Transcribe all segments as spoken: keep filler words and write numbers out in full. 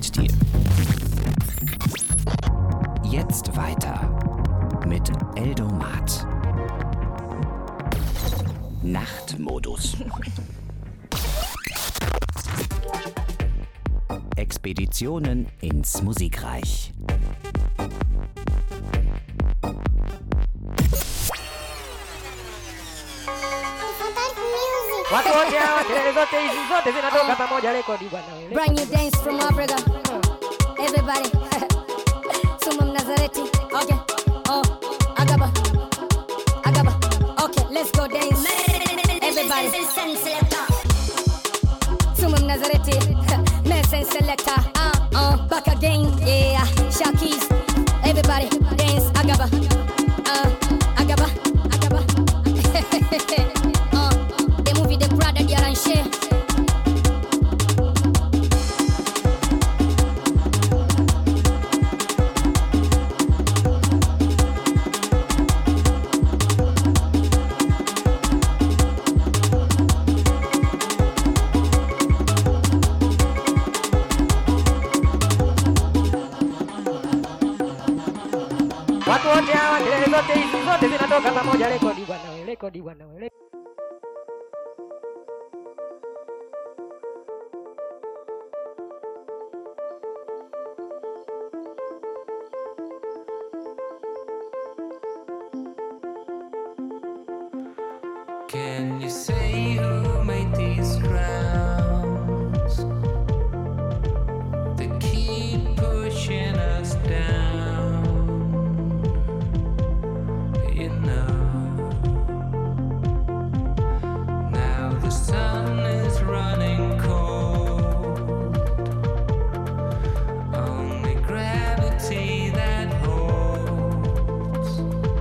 Stilstil. Jetzt weiter mit Eldomat. Nachtmodus. Expeditionen ins Musikreich. Brand new dance from Africa. Everybody. Sumam Nazareti. Okay. Oh, Agaba. Agaba. Okay, let's go dance. Everybody. Sumam Nazareti. Medicine selector. Uh, uh, back again. Yeah. Shakis. Everybody dance. Agaba. Uh, Agaba. Agaba. uh, the movie The Brother Diaranshe. Watu wote hawa kelele zote hizi zote zinatoka pamoja. Rekodi bwana wewe, rekodi bwana wewe. Can you say who made these crowns? They keep pushing us down. You know, now the sun is running cold. Only gravity that holds.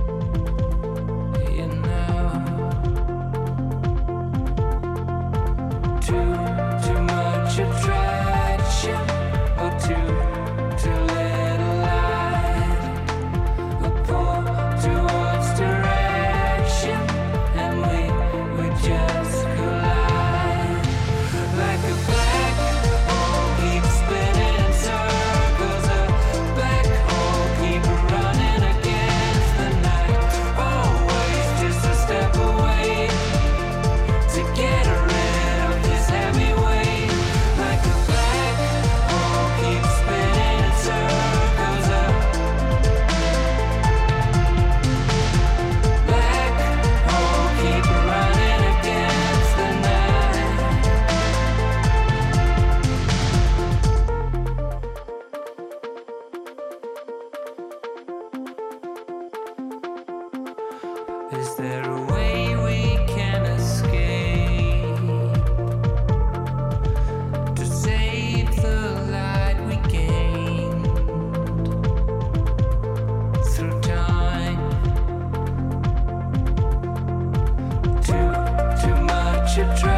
You know, too too much attraction, or too too little light. We pull towards direction, and we we just collide. Like a black hole keeps spinning in circles, a black hole keep running against the night. Always just a step away to get rid of this heavy weight. Like a black hole keep spinning in circles, a black hole keep running against the night. Is there a way we can escape to save the light we gained through time? Too, too much attraction.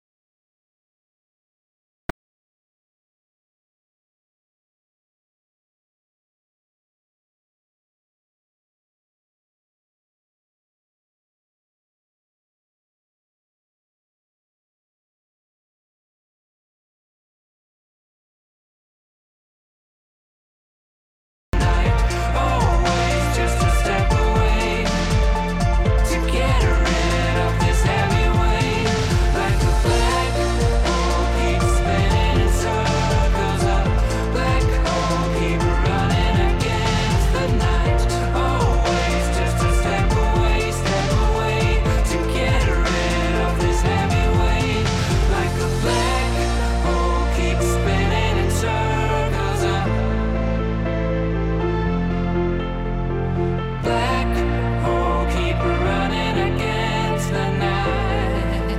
Always just a step away to get rid of this heavy weight. Like a black hole keeps spinning in circles, a black hole keep running against the night. Always just a step away, step away to get rid of this heavy weight. Like a black hole keeps spinning in circles, a black hole keep running against the night.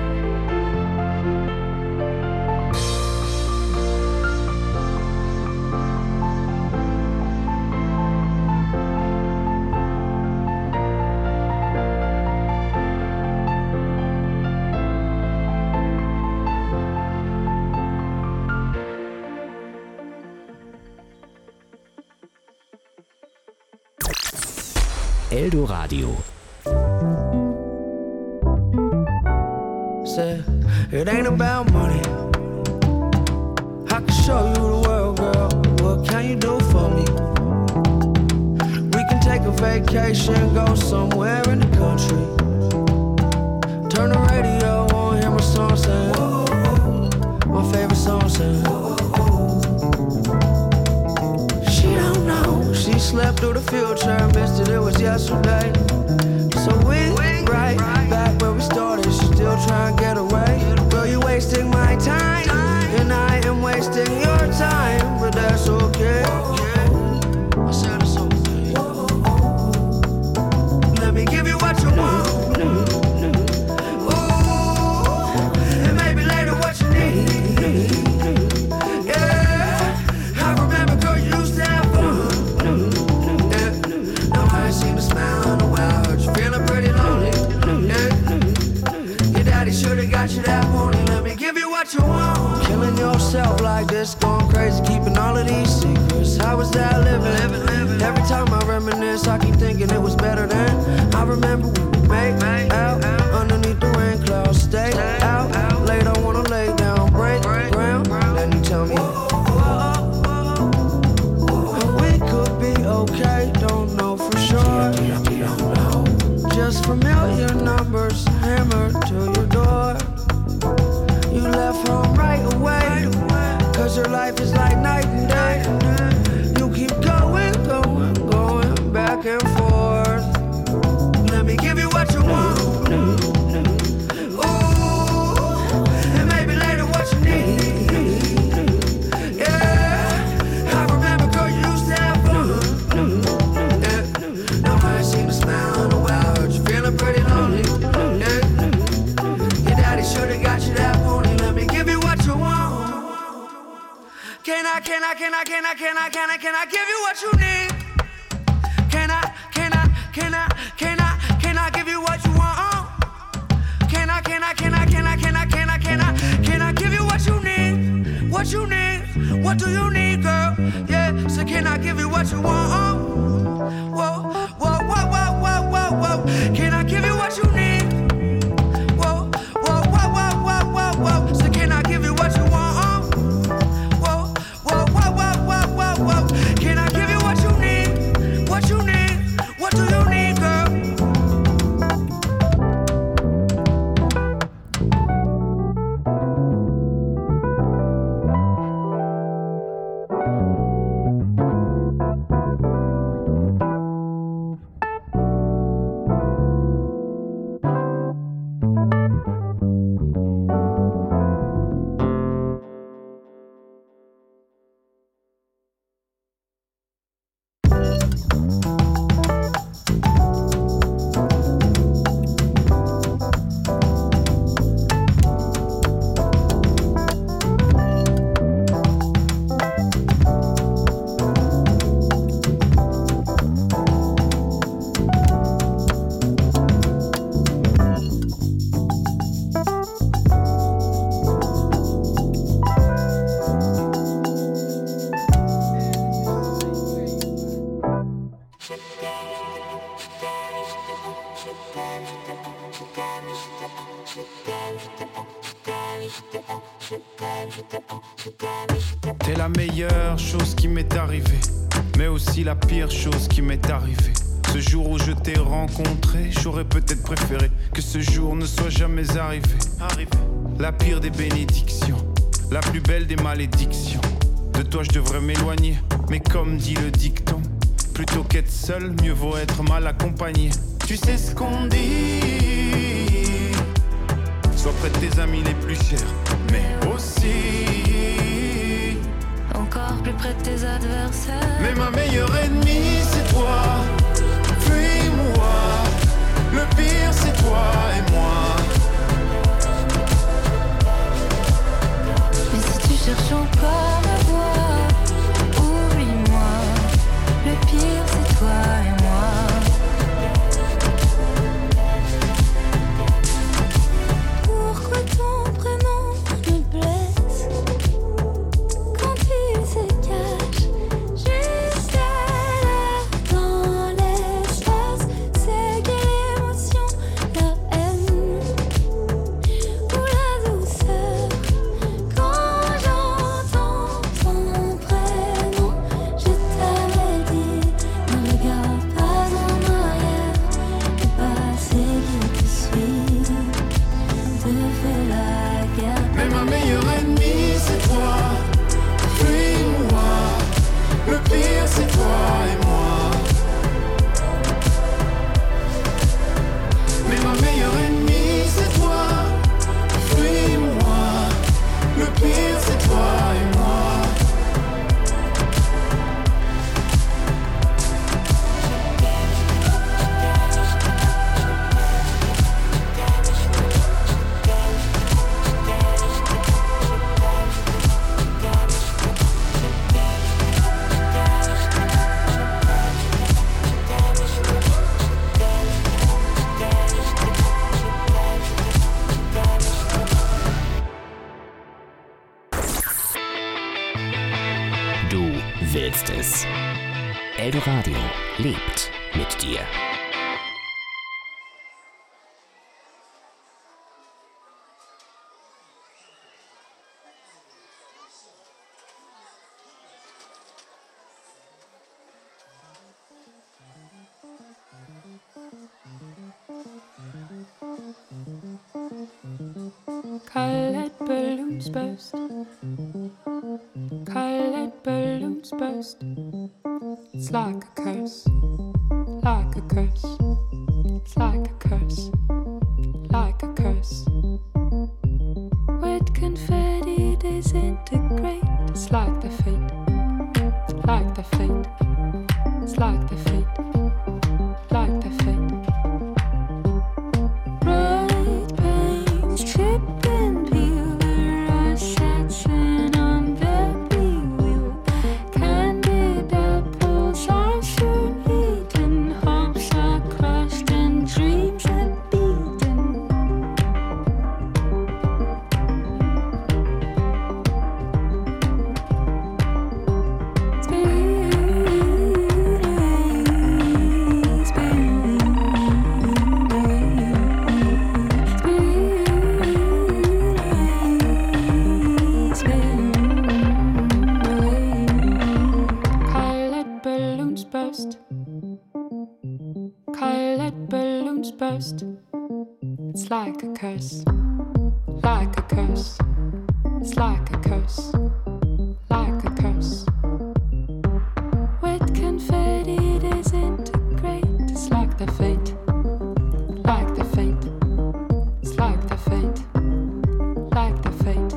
Eldoradio. Said, it ain't about money. I can show you the world girl, what can you do for me? We can take a vacation, go somewhere in the country. Turn the radio on, hear my song saying, my favorite song saying. She don't know, she slept through the future, missed it, it was yesterday. So we right back where we started, she still trying to get away. Girl, you wasting my time, and I am wasting your time, but that's okay. I said it's okay. Let me give you what you want. You that morning, let me give you what you want. Killing yourself like this, going crazy, keeping all of these secrets. How was that living? living, living. Every time I reminisce, I keep thinking it was better than. I remember we would make out underneath the rain clouds. Stay out late, I wanna lay down, break ground. Then you tell me we could be okay, don't know for sure. Just familiar numbers hammered to your door. You left home right away, cause your life is like night and day. You keep going, going, going back and forth. Let me give you what you want. Ooh, and maybe later what you need. Yeah, I remember, girl, you used to have fun. Yeah, now I ain't seen a smile in a while, heard you feeling pretty lonely. Yeah, your daddy should've got you that morning. Can I, can I, can I, can I, can I, can I, can I give you what you need? Can I, can I, can I, can I, can I give you what you want? Can I, can I, can I, can I, can I, can I, can I, can I give you what you need? What you need? What do you need, girl? Yeah, so can I give you what you want? Whoa, whoa, whoa, whoa, whoa, whoa, whoa. Can I give you what you need? Whoa, whoa, whoa, whoa, whoa, whoa, whoa. So can I give you what you want? Can I give you what you need? What you need? What do you need, girl? T'es la meilleure chose qui m'est arrivée, mais aussi la pire chose qui m'est arrivée. Ce jour où je t'ai rencontré, j'aurais peut-être préféré que ce jour ne soit jamais arrivé. Arrivé. La pire des bénédictions, la plus belle des malédictions. De toi je devrais m'éloigner, mais comme dit le dicton, plutôt qu'être seul, mieux vaut être mal accompagné. Tu sais ce qu'on dit, sois près de tes amis les plus chers, mais aussi encore plus près de tes adversaires. Mais ma meilleure ennemie c'est toi, fuis-moi. Le pire c'est toi et moi. Mais si tu cherches encore à voir, oublie-moi. Le pire c'est toi et moi. Pourquoi ton prénom me blesse quand il se cache juste là dans l'espace? C'est quelle émotion Eldoradio lebt mit dir. Colored balloons burst. Colored balloons burst. It's like a curse. Like a curse. It's like a curse. Like a curse. Wet confetti disintegrate. It's like the fate. Like the fate. It's like the fate. Like the fate. Chip and peel, the Russian on the wheel. Candied apples are soon eaten, hopes are crushed and dreams are beaten. Colored balloons burst. It's like a curse. Like a curse. It's like a curse. Like a curse. Wet confetti disintegrate. It's like the fate. Like the fate. It's like the fate. Like the fate.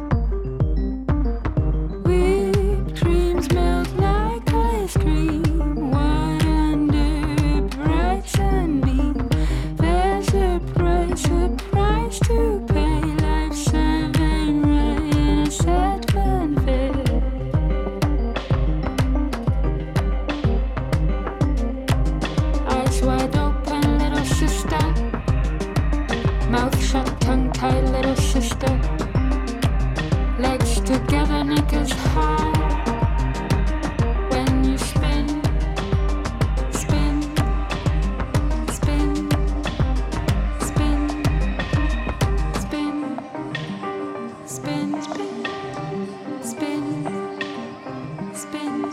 Whipped creams melt like ice cream. One under a bright sunbeam. There's a price, a price to pay. Life serving right in a sad funfair. Eyes wide open, little sister. Mouth shut, tongue tied, little sister. Legs together, knickers high. When you spin, spin, spin, spin, spin, spin, spin, spin, spin,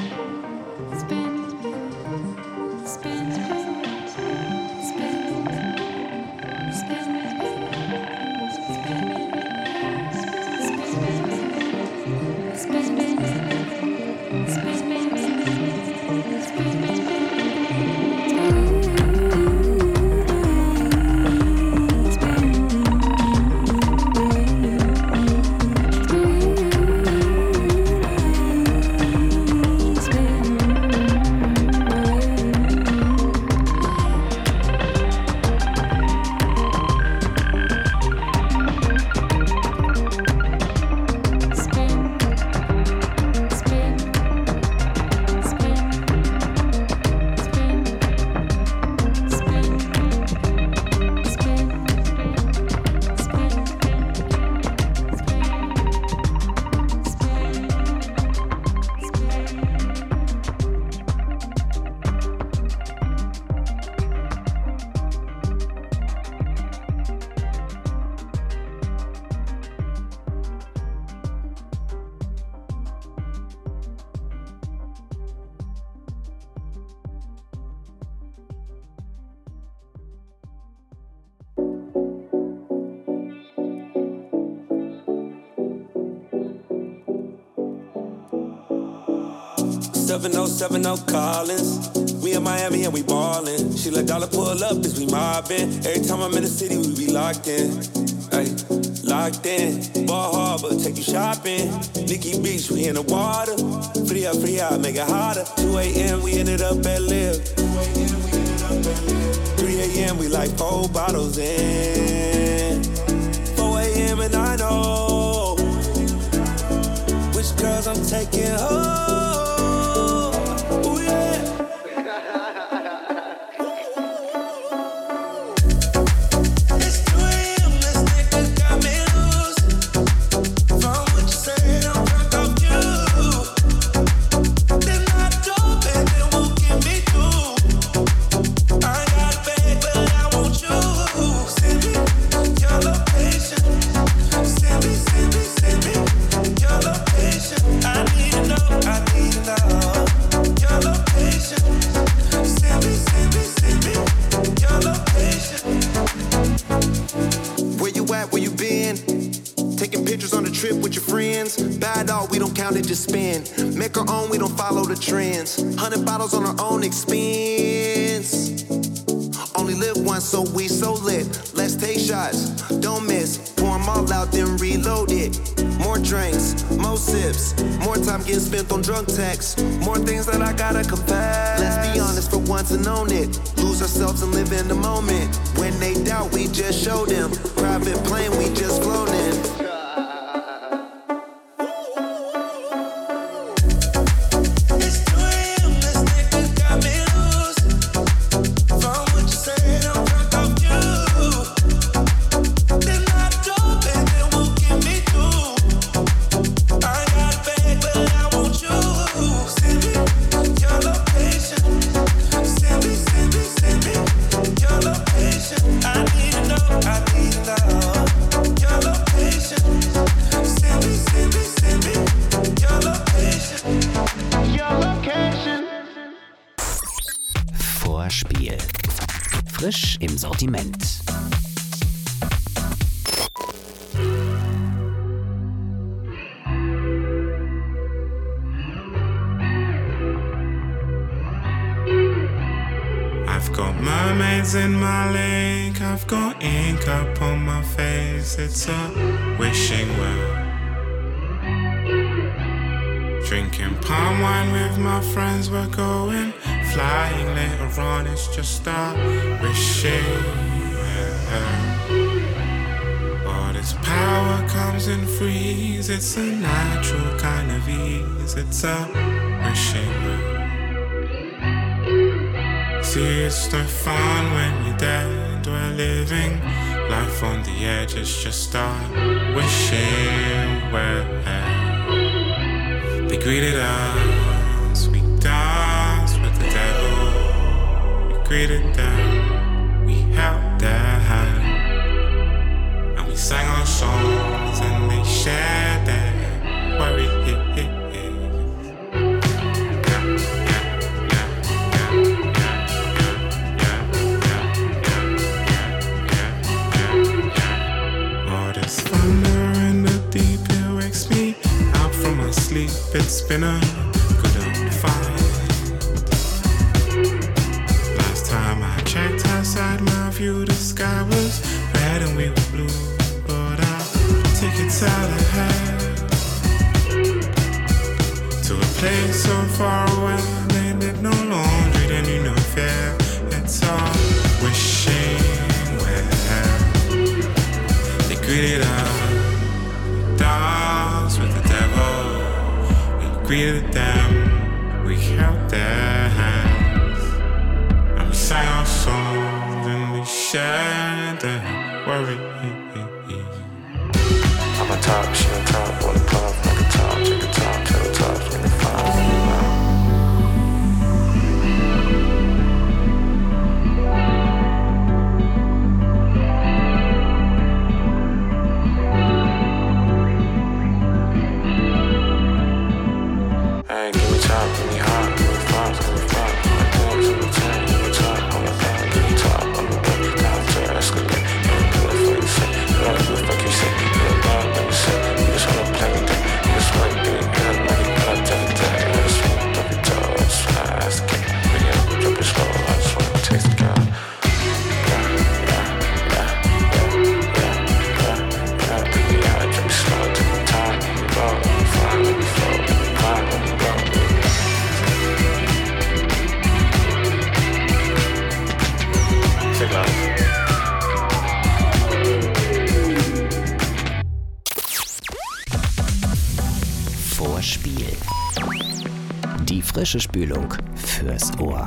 spin, spin, seven oh seven oh Collins. We in Miami and we ballin'. She let dollar pull up as we mobbin'. Every time I'm in the city, we be locked in. Ay, locked in. Ball Harbor, take you shopping. Nikki Beach, we in the water. Free up, free out, make it hotter. two a.m. we ended up at Live. three a.m. we like four bottles in. four a.m. and I know which girls I'm taking home. Then I drove and then we'll get trip with your friends. Bad dog, we don't count it, just spend. Make our own, we don't follow the trends. Hundred bottles on our own expense. Only live once, so we so lit. Let's take shots, don't miss. Pour them all out, then reload it. More drinks, more sips. More time getting spent on drunk texts. More things that I gotta confess. Let's be honest for once and own it. Lose ourselves and live in the moment. When they doubt, we just show them. Private plane, we just flown in. Vorspiel. Frisch im Sortiment. I've got mermaids in my lake, I've got ink up on my face, it's a wishing well. Drinking palm wine with my friends, we're going flying later on, it's just a wishing well. All this power comes in freeze, it's a natural kind of ease, it's a wishing well. See, it's no fun when you're dead, we're living life on the edge, it's just a wishing well. They greeted us, we danced with the devil. We greeted them, we held their hand. And we sang our songs and they shared their worry. All this thunder in the deep, it wakes me out from my sleep. It's been a good old fight. Last time I checked outside my view, the sky was red and we were blue. But I'll take it out ahead to a place so far away. They did no laundry, they knew no fear. It's all wishing well. They greeted us, dance with the devil. Greeted them, we held their hands, and we sang our songs and we shared their worry. I'm on top, she on top, on the puff, like a top, check a top, check a top, check a five. Vorspiel. Die frische Spülung fürs Ohr.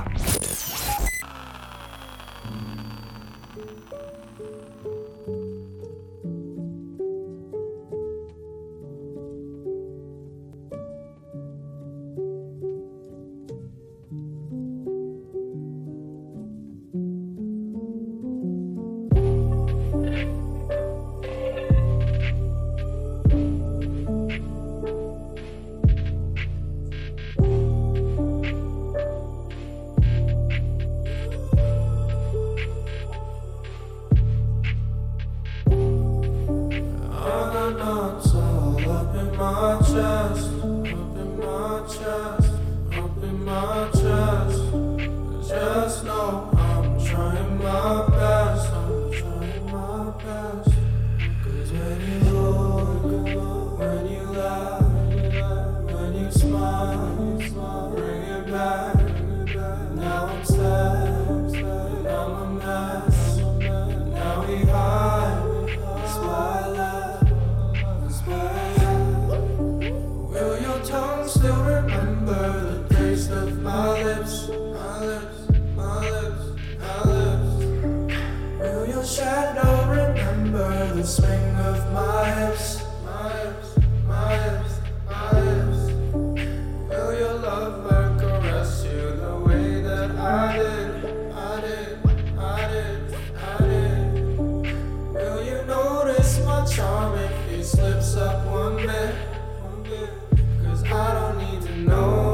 shadow, remember the swing of my hips, my hips, my hips, my hips. Will your lover caress you the way that I did, I did, I did, I did? Will you notice my charm if he slips up one bit, one bit? Cause I don't need to know.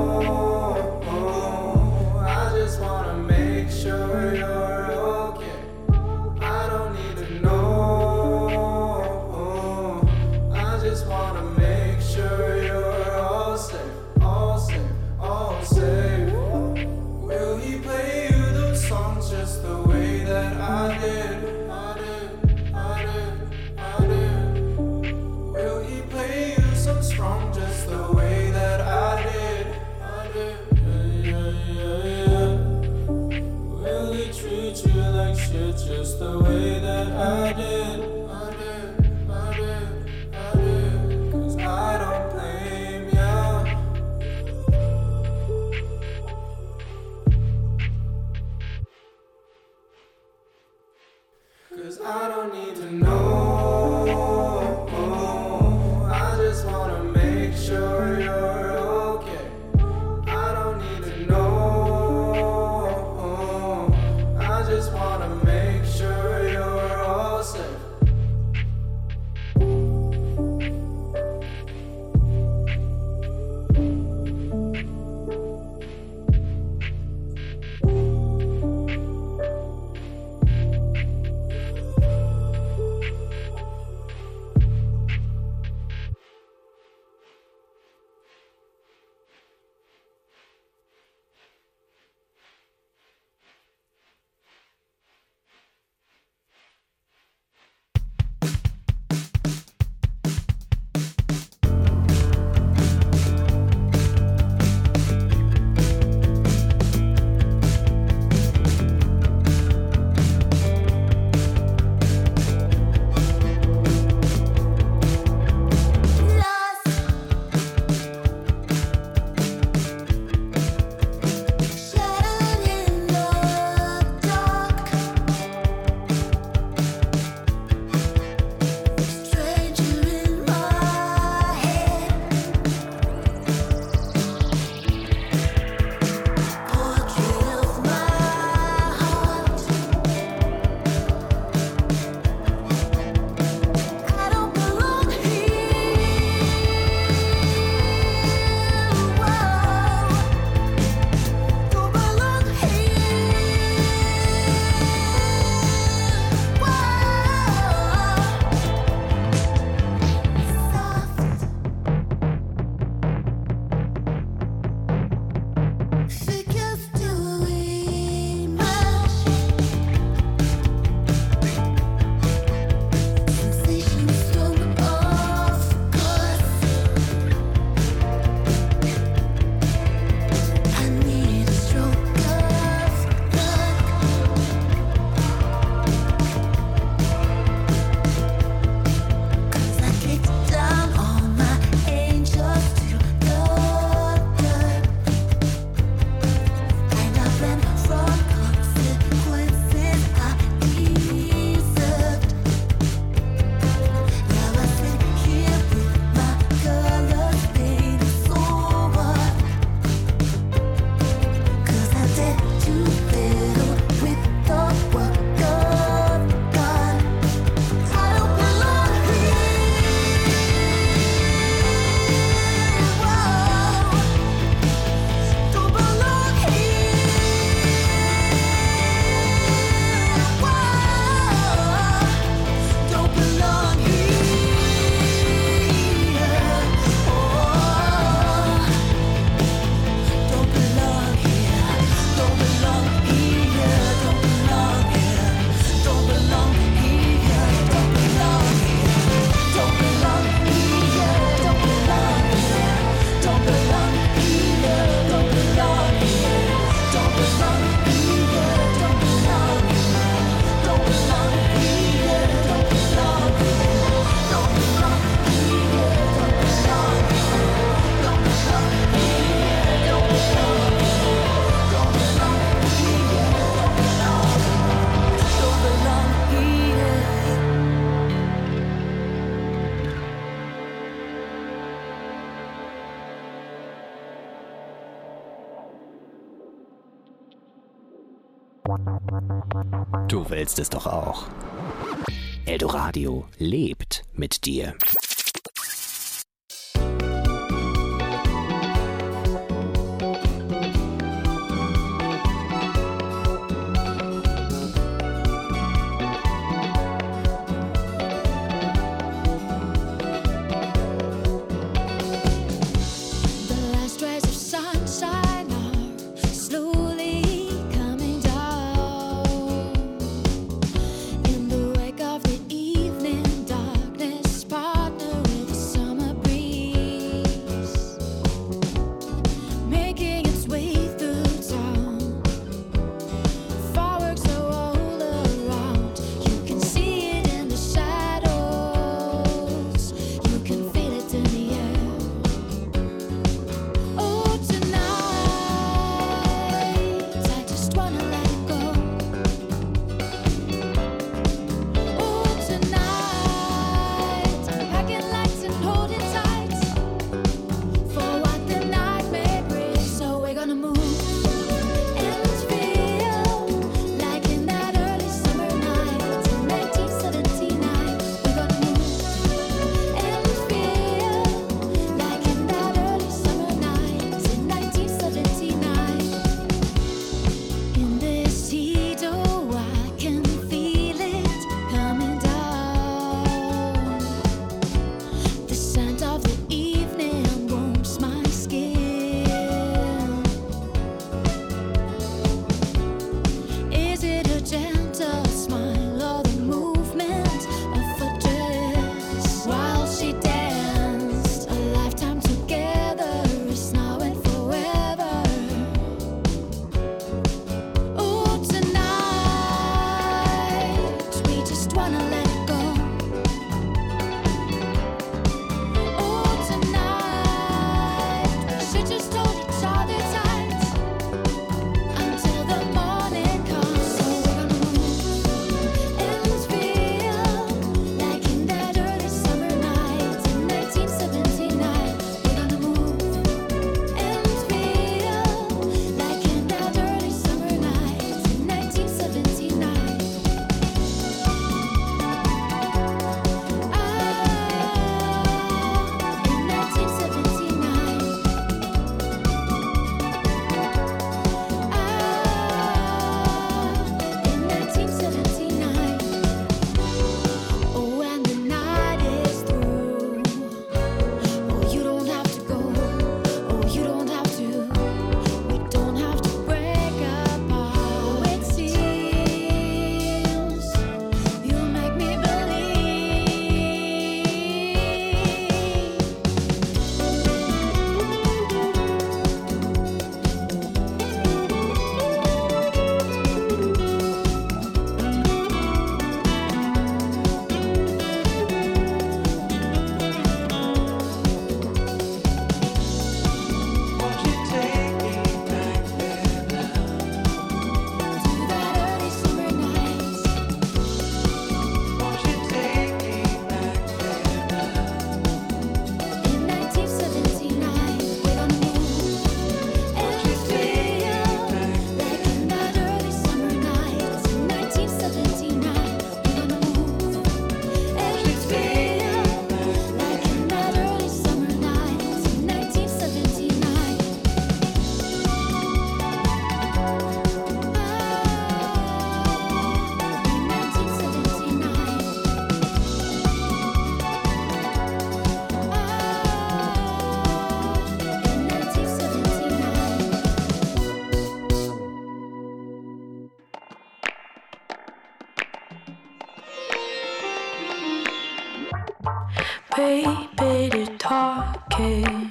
I just wanna make sure you're okay. I don't need to know. I just wanna make sure you're all safe, all safe, all safe. Will he play you those songs just the way that I did? I did, I did, I did. Will he play you some strong just the way that I did? I did, yeah, yeah, yeah, yeah. Will he treat you like shit just the way that I did? I did, I did, I did. Cause I don't blame ya. Cause I don't need to know. I just wanna make sure you're okay. I don't need to know. I just wanna make sure you're all safe. Du willst es doch auch. Eldoradio lebt mit dir. Baby, they're talking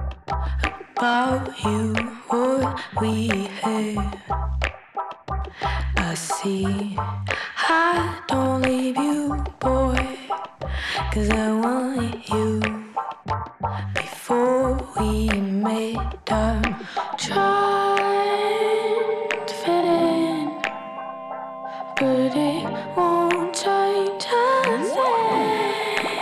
about you, what we have. I see, I don't leave you, boy, 'cause I want you. Before we met, I'm trying to fit in, but it won't change a thing.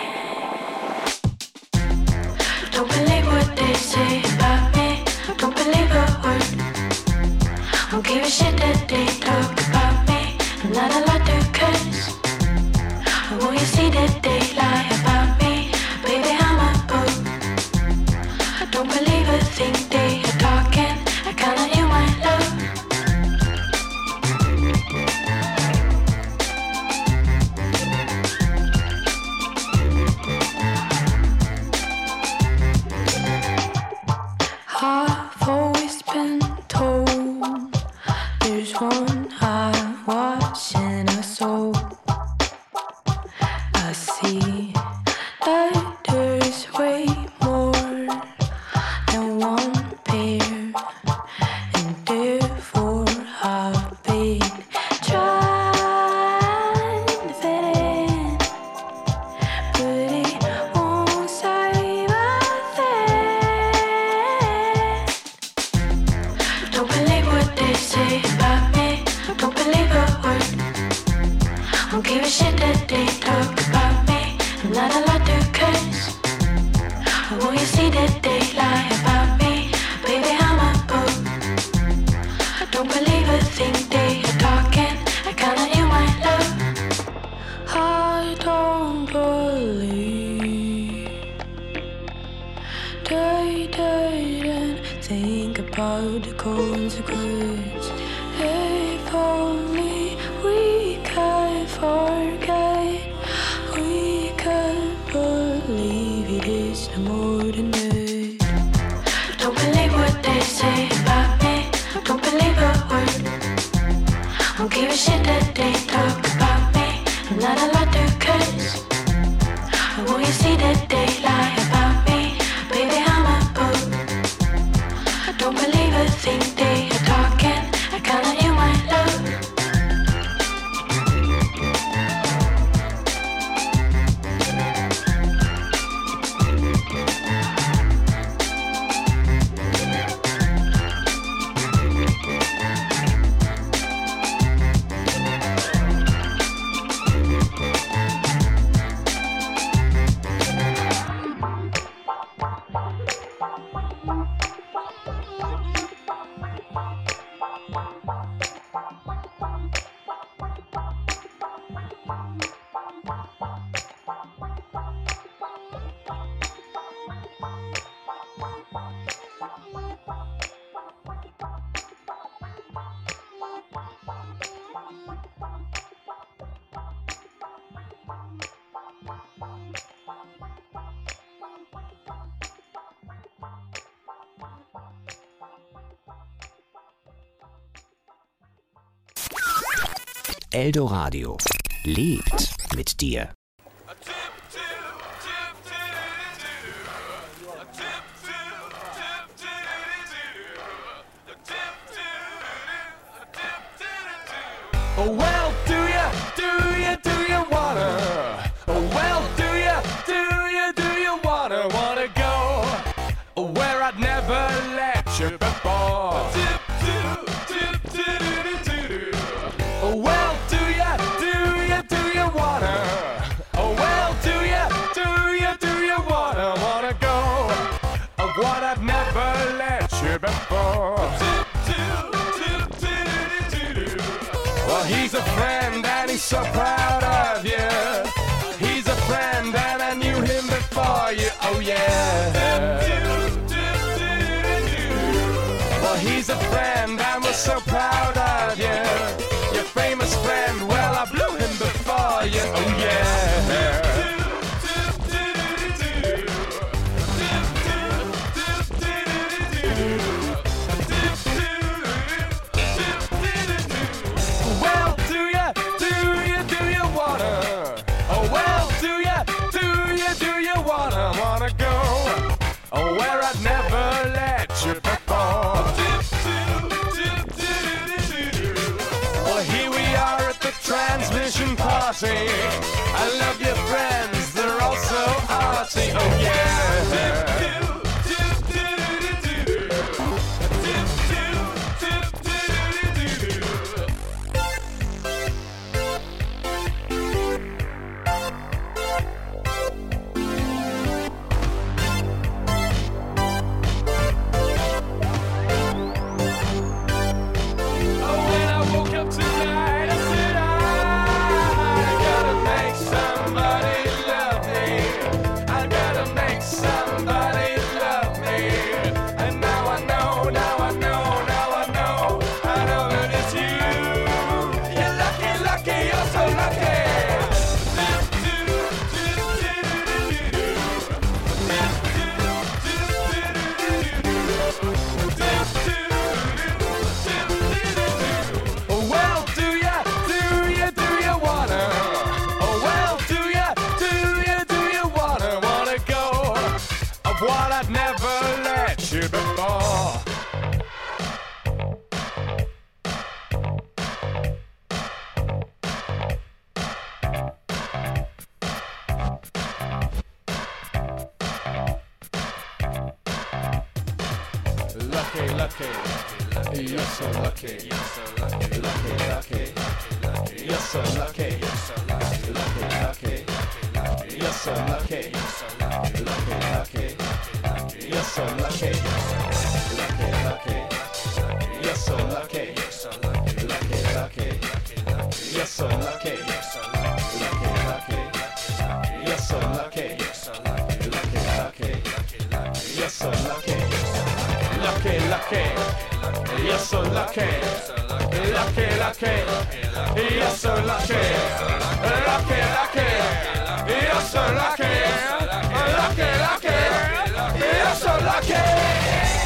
Don't believe what they say about me, don't believe a word. Don't give a shit that they talk. see the daylight about me? Baby, I'm a boo. I don't believe a thing they are talking. I can't let you my love. I've always been told there's one eye watching us all. I see that there's way more than one pair, and therefore I've been trying to fit in, but it won't save a thing. Don't believe what they say about me. Don't believe a word. Don't give a shit that they talk about me. I'm not allowed to curse. Won't you see that they lie about me? Baby, I'm a boo. I don't believe a thing they are talking. I can't let you my love. I don't believe they didn't think about the consequence. If only we could forget, we could believe it is no more than that. Don't believe what they say about me. Don't believe a word. Don't give a shit that they talk about me. I'm not allowed to curse. Won't you see that they lie about me? Baby, I'm a boo. I don't believe a thing they are talking. I can't let you my love. Eldoradio lebt mit dir. Oh well, do ya, do ya, do ya wanna? Oh well, do ya, do ya, do ya wanna? Wanna go where I'd never let you before? Oh well, do ya, do ya, do ya wanna? Oh well, do ya, do ya, do ya wanna? Wanna go what I'd never let you before? Well, he's a friend and he's so proud of you. He's a friend and I knew him before you. Oh yeah. Well, he's a friend and we're so proud of you. Your famous friend, well, I blew him before you. Oh yeah. Well, do ya, do ya, do ya wanna? Oh well, do ya, do ya, do ya wanna? Wanna go oh, where I'd never let you before? Well, here we are at the transmission party. I love your friends, they're all so arty. Oh yeah. Oh, when I woke up tonight, I said I gotta make somebody what I'd never let you before. Lucky, lucky, you're so lucky, you're so lucky, lucky, lucky, you're so lucky, you're so lucky, lucky, lucky, you're so lucky, you're so lucky, lucky, lucky, you're so lucky, lucky, lucky, you're so lucky, you're so lucky, lucky, lucky, you're so lucky, you're so lucky, lucky, lucky, you're so lucky, you're so lucky, lucky, lucky, you're so lucky. Lucky, lucky, you're so lucky. Lucky, lucky, you're so lucky. Lucky, lucky, you're so lucky. Lucky, lucky, you're so lucky.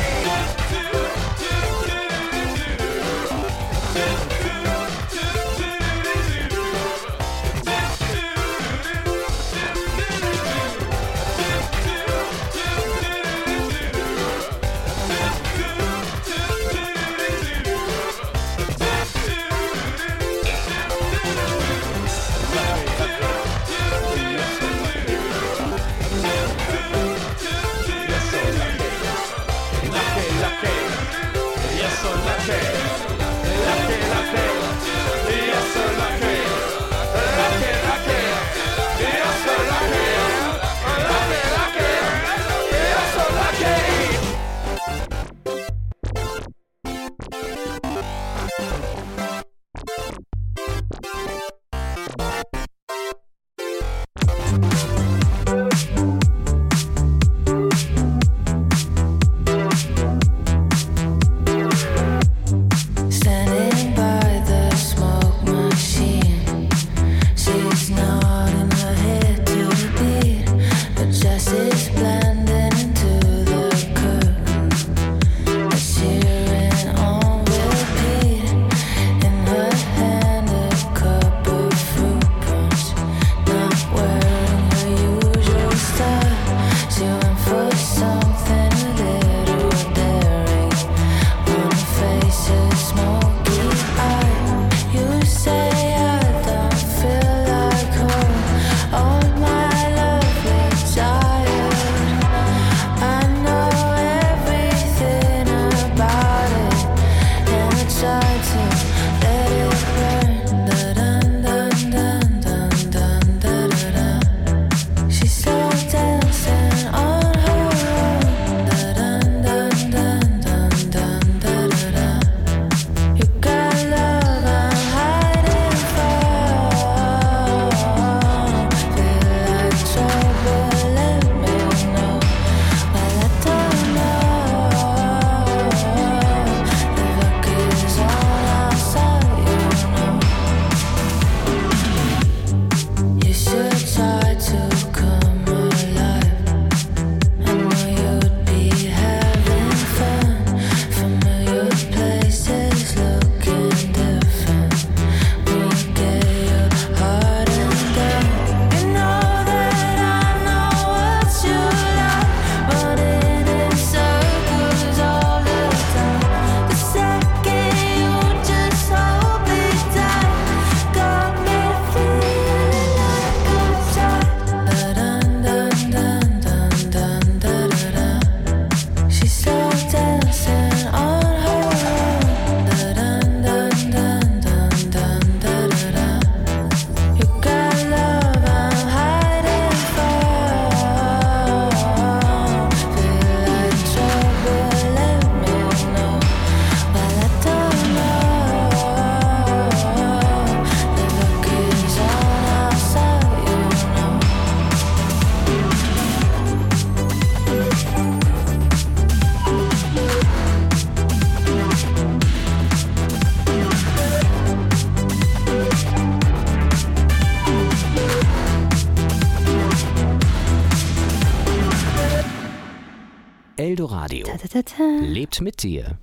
Eldoradio lebt mit dir.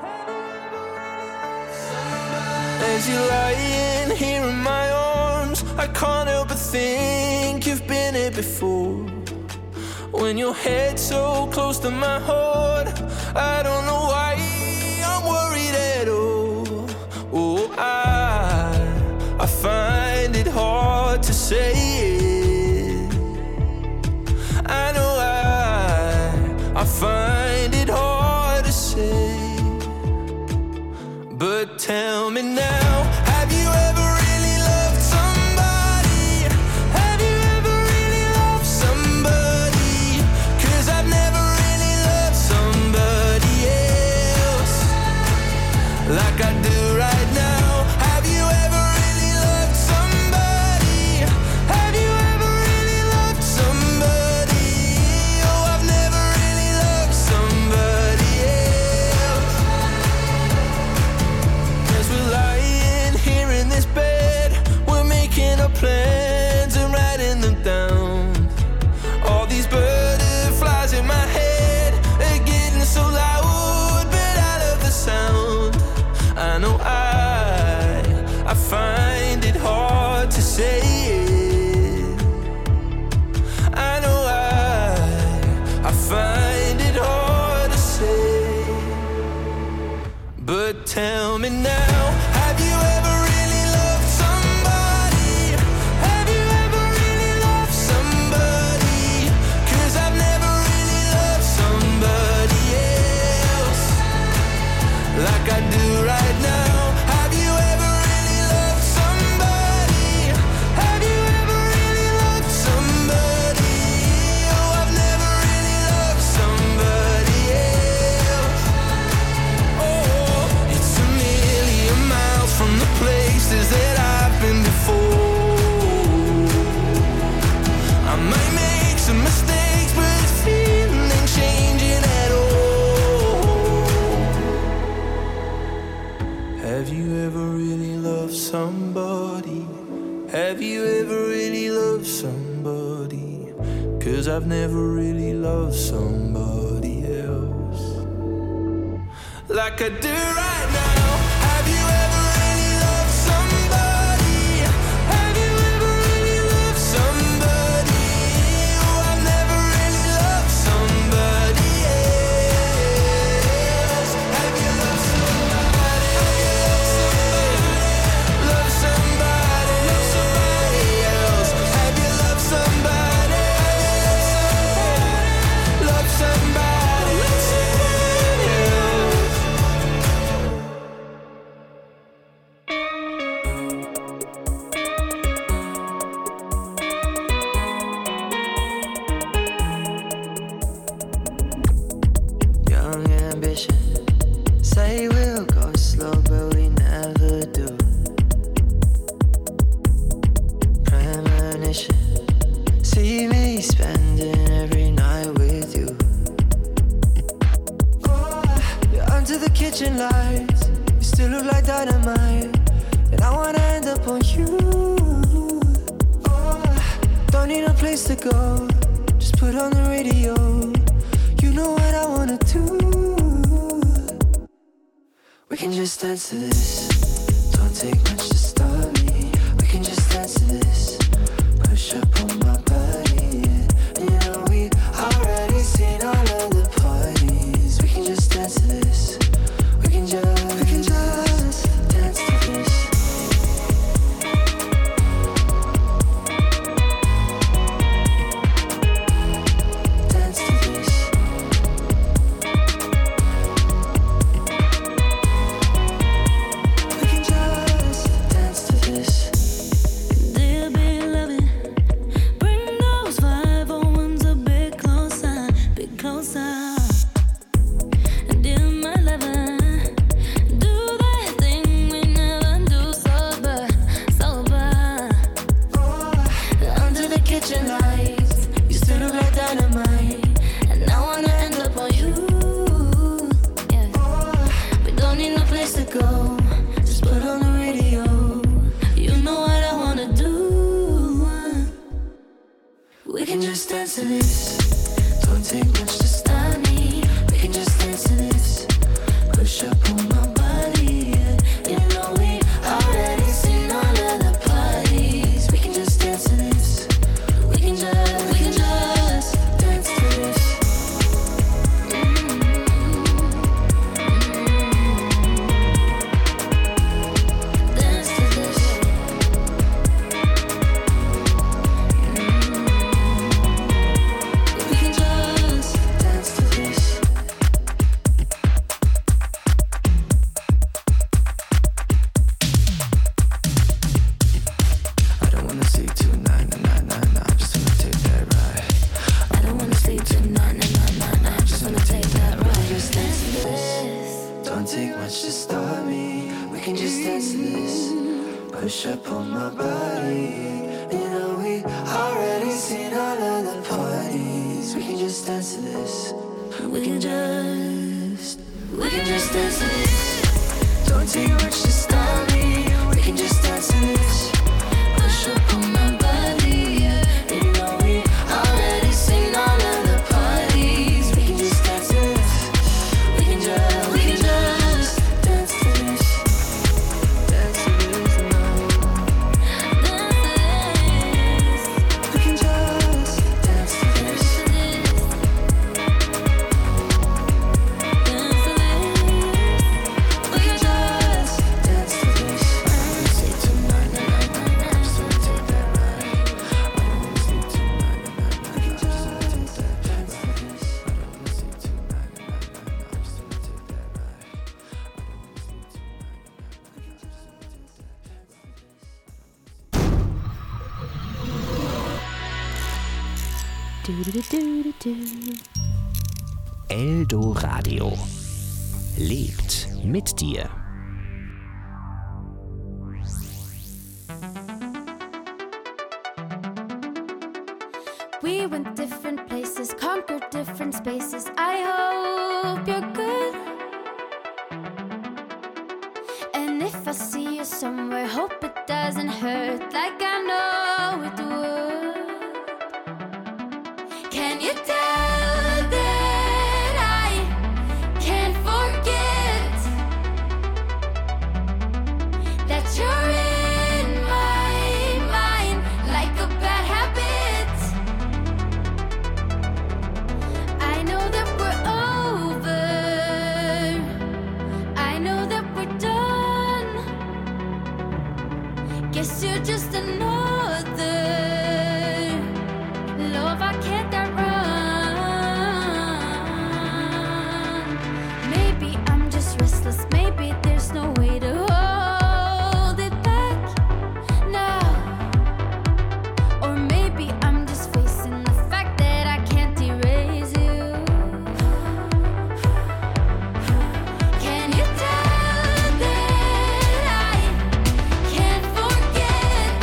As you're lying here in my arms, I can't help but think you've been here before. When your head's so close to my heart, I don't know why I'm worried at all. Oh, I, I find it hard to say it. I know I, I find it hard to say. But tell me now, have you ever really loved somebody? Have you ever really loved somebody? 'Cause I've never really loved somebody else like I do right now. Have you ever really loved somebody? Have you ever really loved somebody? Oh, I've never really loved somebody else. As we're lying here in this bed, we're making our plans and writing them down. All these butterflies in my head are getting so loud, but I love the sound. I know I, I find it hard to say it. I know I, I find it hard to say. But tell me now, have you ever really loved somebody? Have you ever really loved somebody? 'Cause I've never really loved somebody else like I do right now. Have you ever really loved somebody? Have you ever really loved somebody? Oh, I've never really loved somebody else. Oh, it's a million miles from the places that I've been before. I might make some mistakes, but this feeling ain't changing at all. Have you ever really loved somebody? Have you ever really loved somebody? 'Cause I've never really loved somebody else like I do right now. Have you ever really loved somebody? Have you ever really loved somebody? Oh, I've never really loved somebody else. Have you loved somebody? Love somebody, love somebody else. Have you loved somebody? Love somebody, love somebody else. Young ambition, say we'll go slow, but we never do. Premonition, see me spending every night with you. Oh, you're under the kitchen lights, you still look like dynamite, and I wanna end up on you. Oh, don't need a place to go, just put on the radio. You know what I wanna do. We can just dance to this. Don't take much to start me. We can just dance to this. Push up on my body, yeah. And you know we already seen all of the parties. We can just dance to this. We can just, we can just dance to this. Dance to this. We can just dance to this. Dear beloved, bring those five oh ones a bit closer, bit closer. And dear my lover, do that thing we never do sober, sober. Under the kitchen lights, you still look like dynamite, and I wanna end up on you. Yeah, we don't need no place to go, just put on the radio. You know what I wanna do. We can just dance to this. Don't take much to stop me. We can just dance to this. Push up on my body, yeah. You know we already seen all of the parties. We can push up on my body. You know we already seen all of the parties. We can just dance to this. We can just, we can just dance to this. Don't take much to stop me. We can just dance to this. Push up on my body. Yeah. You know we already seen all of the parties. We can just dance to this. We can just, we can just dance to this. Dance to this now. We can just dance to this. We can just dance to this. I don't sleep tonight, night, night, night. I'm still take that night. I don't sleep tonight, night, night. I'm still take that dance to this. I don't sleep tonight, night, night. I'm still take that night. I don't sleep Eldo Radio lebt mit dir. We went different places, conquered different spaces. I hope you're good. And if I see you somewhere, hope it doesn't hurt like I know it would. Can you tell that I can't forget that you're in my mind like a bad habit? I know that we're over. I know that we're done. Guess you're just another love I can't outrun. Maybe I'm just restless. Maybe there's no way to hold it back now. Or maybe I'm just facing the fact that I can't erase you. Can you tell that I can't forget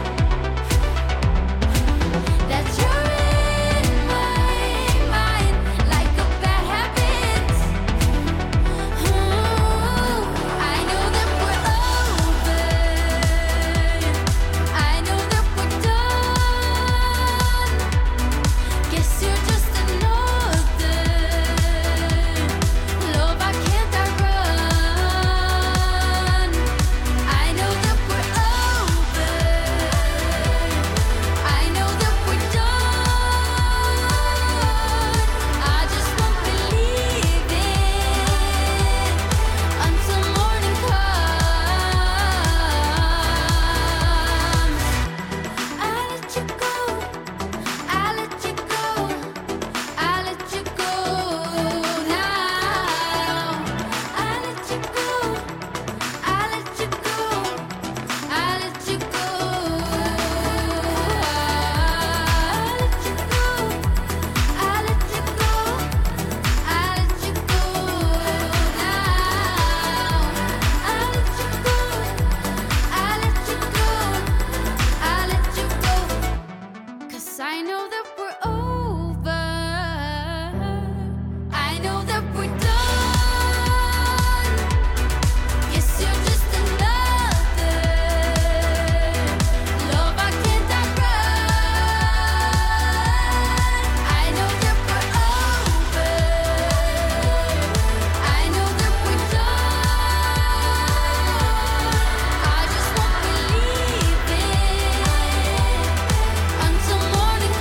that you're in my mind like a bad habit? Ooh, I know that we're over. I know that we're done. Guess you're just another love I can't outrun. I know that we're over. I know that we're done. I just won't believe it until morning comes. I let you go. I let you go. I let you go now. I let you go. I let you go. I let you go. I let you go. I let you go. I let you go now. I let you go. I let you go. I let you go. 'Cause I know that we're over. I know that we're done. Guess you're just another love I can't outrun. I know that we're over. I know that we're done. I just won't believe it until morning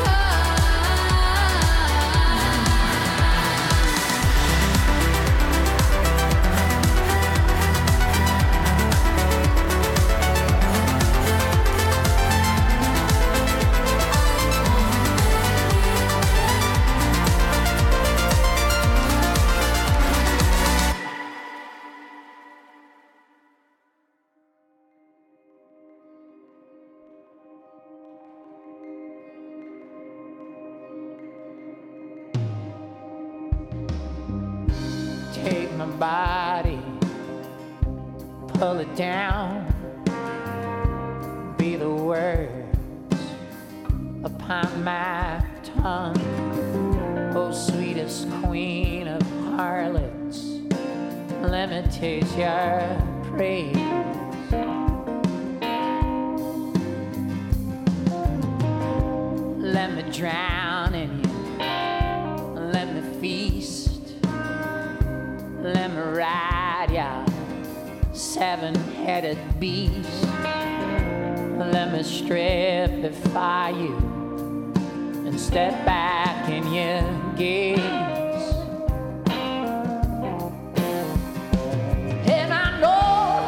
Take my body, pull it down. upon my tongue. Oh, sweetest queen of harlots, let me taste your praise. Let me drown in you, let me feast, let me ride ya seven-headed beast. Let me strip before you and step back in your gaze. And I know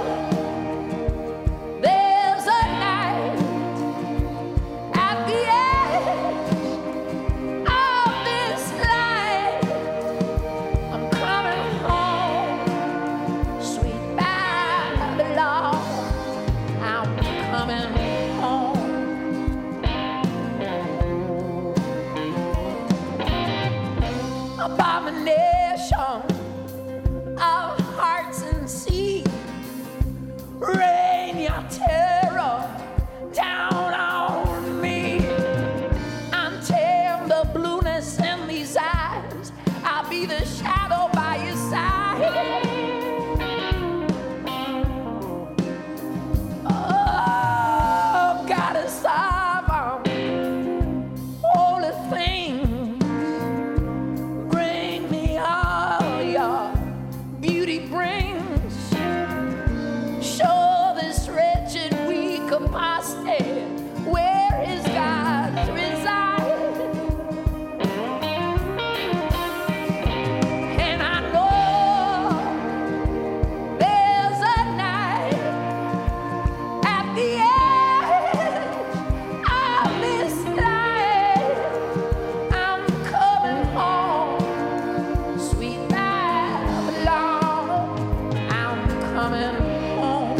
there's a night at the end of this life. I'm coming home, sweet Babylon. I'm coming home. Abomination of hearts and sea, rain your terror down on me. Until the blueness in these eyes, I'll be the shadow by your side. Oh, goddess of um, holy things, bring me all your beauty brings. Show this wretched weak apostate where his gods reside. And I know there's a night at the end of this life. I'm coming home, sweet Babylon. I'm coming home.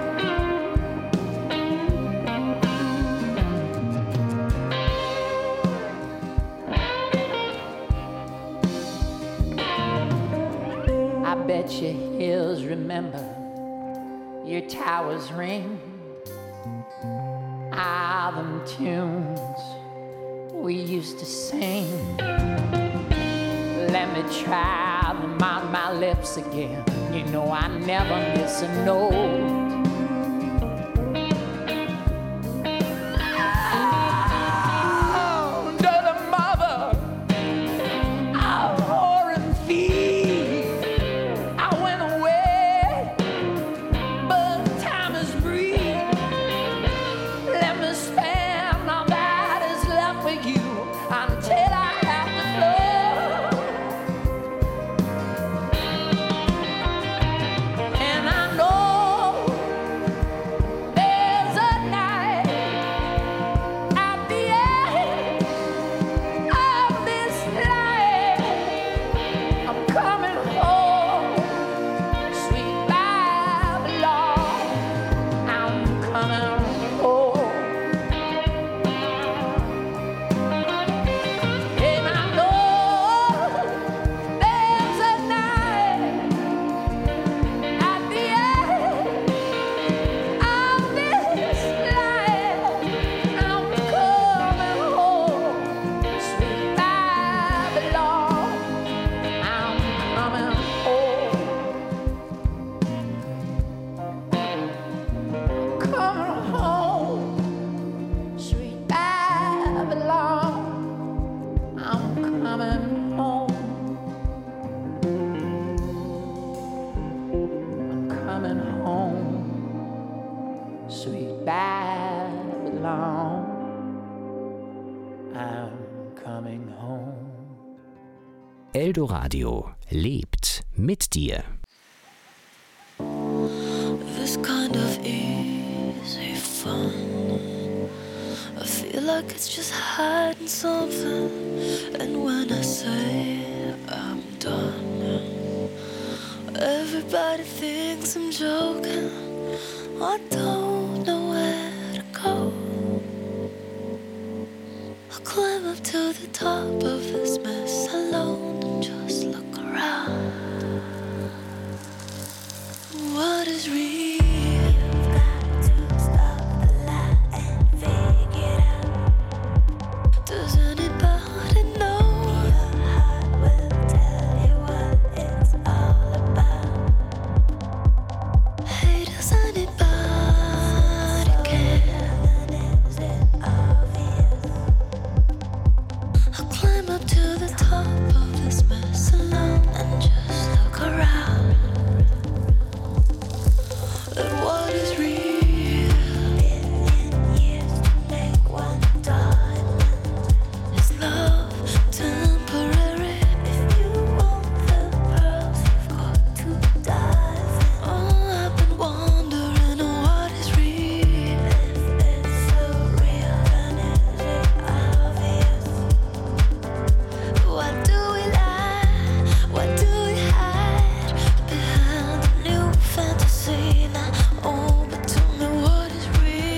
I bet your hills remember, your towers ring. All them tunes we used to sing. Let me try them on my lips again. You know I never miss a note. Oh, to the mother of whoring feet, I went away, but time is brief. Let me spend all that is left with you until I have to flow. And I know there's a night at the end of this life. I'm coming home, sweet Babylon. I'm coming home. And I know there's a night at the end of this life. I'm coming home, sweet Babylon. I'm coming home. Coming home, sweet Babylon. I'm coming home. I'm coming home, sweet Babylon. I'm coming home. Eldoradio lebt mit dir. This kind of easy fun, I feel like it's just hiding something. And when I say I'm done, everybody thinks I'm joking. I don't know where to go. I'll climb up to the top of this